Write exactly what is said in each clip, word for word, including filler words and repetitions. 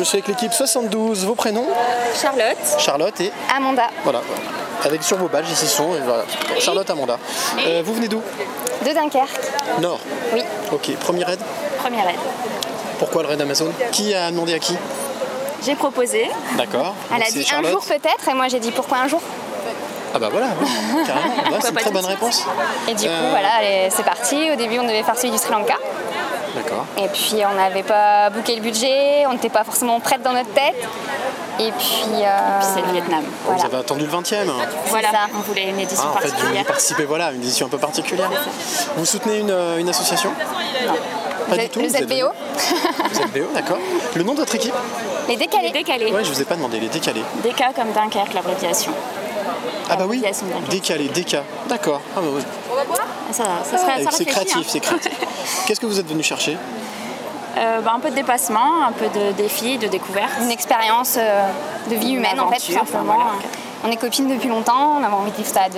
Je suis avec l'équipe soixante-douze. Vos prénoms? Charlotte. Charlotte et Amanda. Voilà. Avec sur vos badges, ici sont. Et voilà. Charlotte, Amanda. Euh, vous venez d'où? De Dunkerque. Nord. Oui. Ok. Premier raid. Première aide. Pourquoi le raid Amazon? Qui a demandé à qui? J'ai proposé. D'accord. Elle Donc a c'est dit Charlotte. un jour peut-être et moi j'ai dit pourquoi un jour. Ah bah voilà, oui, carrément. Ouais, c'est une pas très tout bonne de suite. réponse. Et du coup Euh, voilà, allez, c'est parti. Au début on devait faire celui du Sri Lanka. D'accord. Et puis on n'avait pas booké le budget, on n'était pas forcément prête dans notre tête. Et puis, euh, Puis c'est le Vietnam. Vous Voilà. avez attendu le vingtième. Voilà, ça. on voulait une édition Ah, en fait, vous particulière. participez, voilà, une édition un peu particulière. Vous soutenez une, euh, une association? Pas du Le- tout. le vous êtes Z B O. venu. Z B O, d'accord. Le nom de votre équipe? Les décalés. Décalé. Ouais, je vous ai pas demandé, les décalés. D K comme Dunkerque, l'abréviation. Ah bah oui, L'abréviation de Dunkerque. décalé, D K. D'accord. Ah bah oui. Ça, ça serait, Eh, ça C'est réfléchit, créatif, hein. c'est créatif. Qu'est-ce que vous êtes venu chercher? Euh, bah, un peu de dépassement, un peu de défi, de découverte. Une expérience euh, de vie Une humaine en fait, tout aventure, simplement. voilà. On est copines depuis longtemps, on avait envie de vivre ça à deux.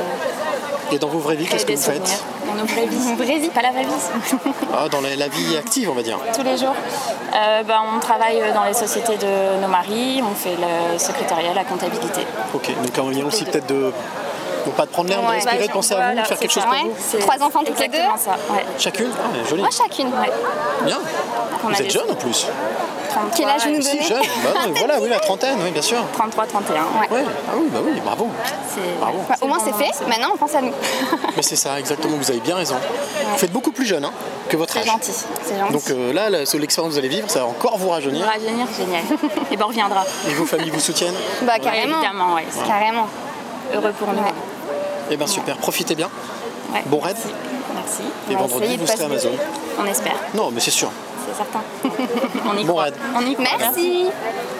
Et... Et dans vos vraies vies, qu'est-ce que des vous faites? souvenirs. Dans nos vraies vies. Une vraie vie. Pas la vraie vie. Ah, dans la, la vie active, on va dire. Tous les jours. Euh, bah, on travaille dans les sociétés de nos maris, on fait le secrétariat, la comptabilité. Ok, donc on vient aussi deux. peut-être de... Donc pas de prendre l'air, de Ouais. respirer, de penser à vous, Voilà, de faire c'est quelque ça. chose pour Ouais. vous. C'est Trois enfants toutes les deux. exactement ça, ouais. Chacune? Ah, joli. Moi chacune. Ouais. Bien. On Vous a êtes des- jeune en plus. trente-trois, Quel âge vous nous Si, donnez? jeune. Bah, non, voilà, oui, la trentaine, oui, bien sûr. trente-trois, trente et un. Ouais. Ouais. Ah oui, bah oui, bravo. C'est... Bravo. Bah, au moins c'est bon, fait, c'est- maintenant on pense à nous. Mais c'est ça, exactement, vous avez bien raison. Vous faites beaucoup plus jeune hein, que votre C'est âge. gentil, c'est gentil. Donc euh, là, la- sur l'expérience que vous allez vivre, ça va encore vous rajeunir. Rajeunir, génial. Et ben on reviendra. Et vos familles vous soutiennent? Bah Ouais, carrément. évidemment, ouais. C'est Carrément. heureux pour nous. Ouais. Eh bien super, profitez bien. Ouais. Bon raid. Merci. Merci. Et va vendredi, essayer de vous serez passer- Amazon. On espère, Non, mais c'est sûr. c'est certain. On y Bon croit. raid. On y croit. Merci.